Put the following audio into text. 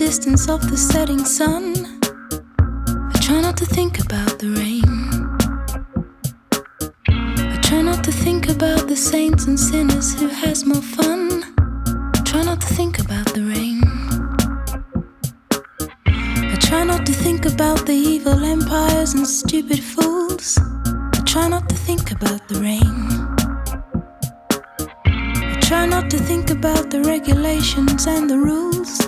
distance of the setting sun. I try not to think about the rain. I try not to think about the saints and sinners who has more fun. I try not to think about the rain. I try not to think about the evil empires and stupid fools. I try not to think about the rain. I try not to think about the regulations and the rules.